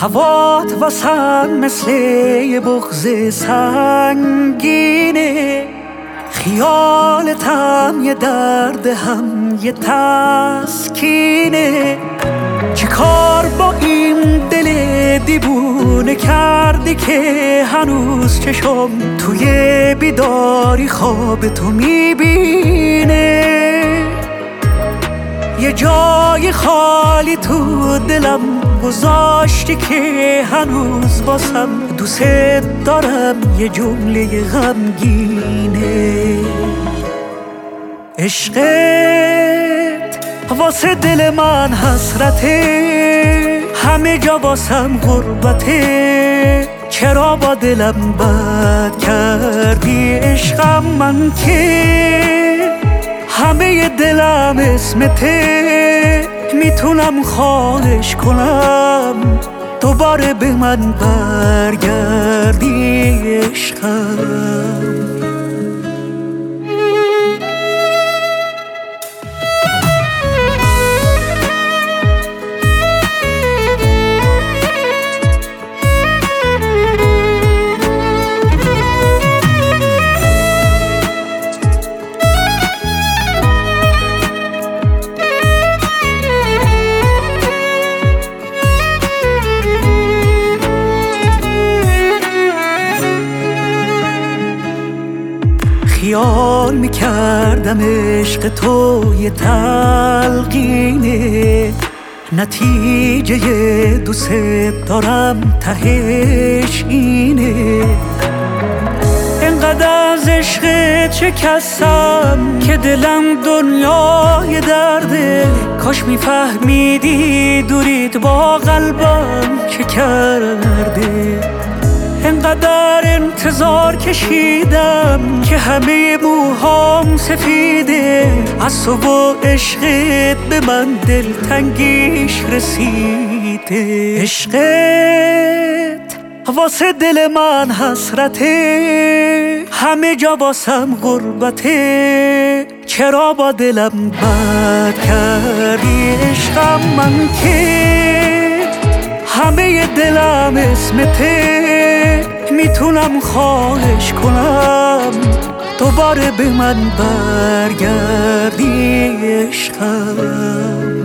هوات واسم مثل یه بغض سنگینه، خیالتم یه درد هم یه تسکینه. چه کار با این دل دیوونه کردی که هنوز چشم توی بیداری خواب تو میبینه؟ یه جای خالی تو دلم گذاشتی که هنوز باسم دوست دارم یه جمله غمگینه. عشقت واسه دل من حسرته، همه جا واسم غربته. چرا با دلم بد کردی عشقم؟ من که همه دلم اسمته، میتونم خواهش کنم دوباره به من برگردی عشقم. خیال میکردم عشق تو یه تلقینه، نتیجه دوست دارم تهش اینه. انقدر از عشقت شکستم که دلم دنیای درده. کاش میفهمیدی دوریت با قلبم چه کرده. انقدر انتظار کشیدم که همه موهام سفیده، از تو و عشقت به من دلتنگیش رسیده. عشقت واسه دل من حسرته، همه جا واسم غربته. چرا با دلم بد کردی عشقم؟ من که همه دلم اسمته، میتونم خواهش کنم دوباره به من برگردی عشقم.